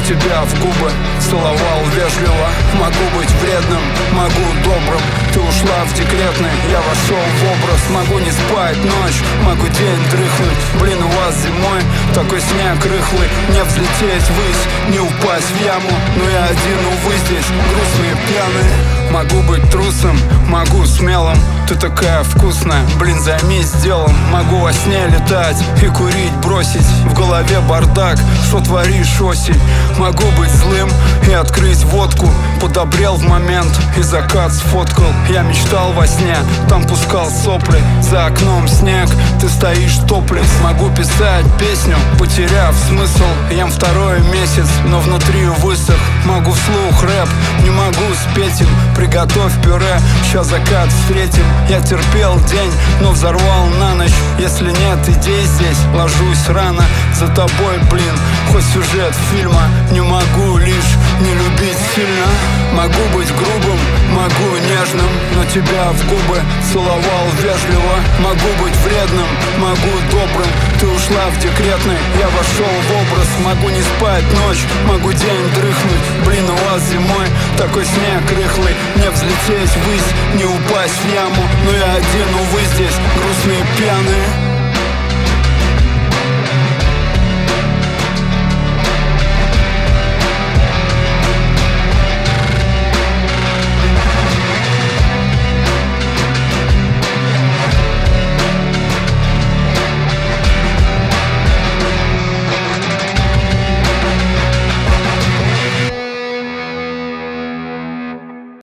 тебя в губы целовал вежливо. Могу быть вредным, могу добрым. Ты ушла в декретный, я вошел в образ. Могу не спать ночь, могу день дрыхнуть. Блин, у вас зимой такой снег рыхлый. Не взлететь ввысь, не упасть в яму. Но я один, увы, здесь грустный и пьяный. Могу быть трусом, могу смелым. Ты такая вкусная, блин, займись делом. Могу во сне летать и курить бросить. В голове бардак, что творишь, осень. Могу быть злым и открыть водку. Подобрел в момент и закат сфоткал. Я мечтал во сне, там пускал сопли. За окном снег, ты стоишь топлес. Могу писать песню, потеряв смысл. Ем второй месяц, но внутри высох. Могу вслух рэп, не могу спеть им. Приготовь пюре, ща закат встретим. Я терпел день, но взорвал на ночь. Если нет идей здесь, ложусь рано. За тобой, блин, хоть сюжет фильма. Не могу лишь не любить сильно. Могу быть грубым, могу нежным, но тебя в губы целовал вежливо. Могу быть вредным, могу добрым. Ты ушла в декретный, я вошел в образ. Могу не спать ночь, могу день дрыхнуть. Блин, у вас зимой такой снег рыхлый. Не взлететь ввысь, не упасть в яму. Но я один, увы, здесь грустные пьяные.